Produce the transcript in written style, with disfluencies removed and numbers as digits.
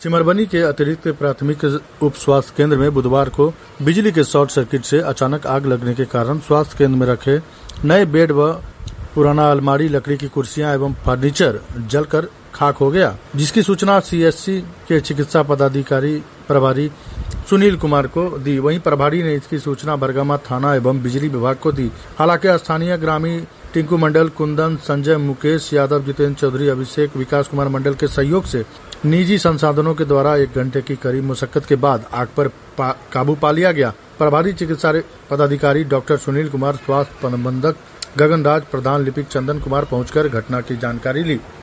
सिमरबनी के अतिरिक्त प्राथमिक उप स्वास्थ्य केंद्र में बुधवार को बिजली के शॉर्ट सर्किट से अचानक आग लगने के कारण स्वास्थ्य केंद्र में रखे नए बेड व पुराना अलमारी, लकड़ी की कुर्सियां एवं फर्नीचर जलकर खाक हो गया, जिसकी सूचना सीएचसी के चिकित्सा पदाधिकारी प्रभारी सुनील कुमार को दी। वहीं प्रभारी ने इसकी सूचना बरगामा थाना एवं बिजली विभाग को दी। हालांकि स्थानीय ग्रामीण टिंकू मंडल, कुंदन, संजय, मुकेश यादव, जितेंद्र चौधरी, अभिषेक, विकास कुमार मंडल के सहयोग से निजी संसाधनों के द्वारा 1 घंटे की कड़ी मुशक्कत के बाद आग पर काबू पा लिया गया। प्रभारी चिकित्सा पदाधिकारी डॉक्टर सुनील कुमार, स्वास्थ्य प्रबंधक गगनराज, प्रधान लिपिक चंदन कुमार पहुंचकर घटना की जानकारी ली।